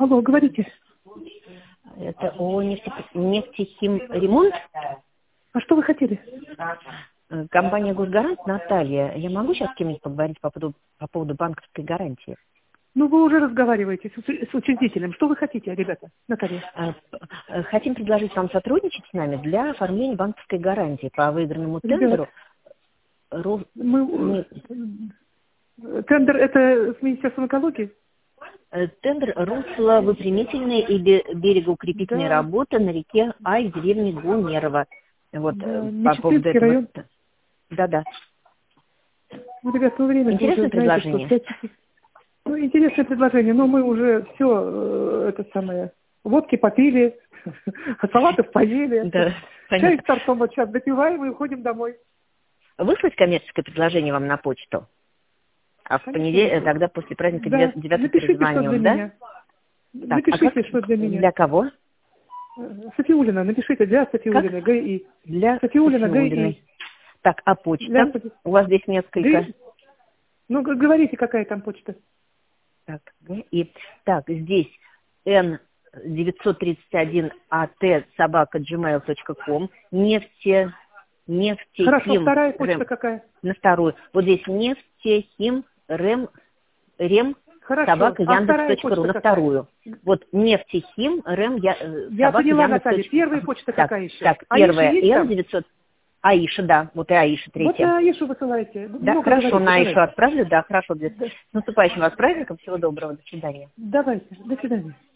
Алло, говорите. Это ООО «Нефтехимремонт». А что вы хотели? Компания «Госгарант», Наталья. Я могу сейчас с кем-нибудь поговорить по поводу банковской гарантии? Ну, вы уже разговариваете с учредителем. Что вы хотите, ребята, Наталья? Хотим предложить вам сотрудничать с нами для оформления банковской гарантии по выигранному Ребят, тендеру. Тендер это с Министерством экологии? Тендер русловыпрямительные и берегоукрепительные работы на реке Ай в деревне Гунерово. Вот, Да, по поводу этого. район. Да. Ну, ребят, время интересное уже, предложение? Знаете, что интересное предложение, но мы уже все, водки попили, салатов поели, Да, чай с торцом вот сейчас допиваем и уходим домой. Выслать коммерческое предложение вам на почту? А в понедельник, тогда после праздника 9 перезвоню, да? Напишите, что для меня. Для кого? Софиулина, напишите для Софиулиной, ГИ. Для Софиулина, ГИ. Так, а почта? У вас здесь несколько. Ну, говорите, какая там почта. Так, ГИ. Так, здесь n931at@gmail.com. Нефтехим. Хорошо, вторая почта какая? На вторую. Вот здесь нефтехим рем собака Яндекс.ру на вторую. Вот нефтехим рем Я поняла, Наталья. Первая почта какая еще? Так, первая N900. Аиша, да. Вот и Аиша третья. Вот Аишу высылайте. Да, хорошо, на Аишу отправлю, да, хорошо. С наступающим вас праздником. Всего доброго, до свидания. Давайте, до свидания.